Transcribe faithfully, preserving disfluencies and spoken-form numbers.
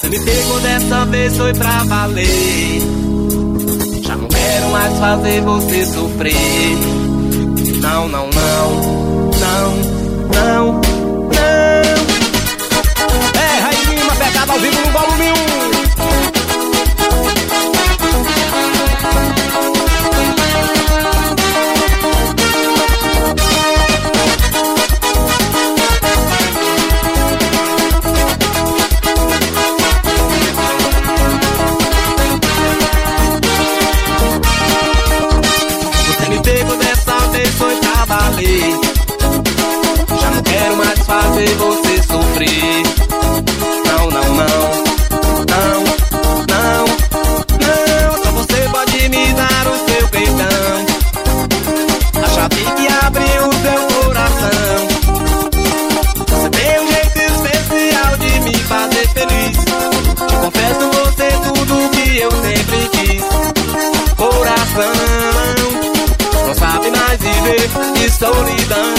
Você me pegou dessa vez, foi pra valer. Já não quero mais fazer você sofrer. Não, não, não, não, não, não. É, Raizinho, uma pegada ao vivo no volume um. Já não quero mais fazer você sofrer. Não, não, não, não, não, não. Só você pode me dar o seu perdão, a chave que abriu o seu coração. Você tem um jeito especial de me fazer feliz. Te confesso você tudo que eu sempre quis. Coração não sabe mais viver de solidão.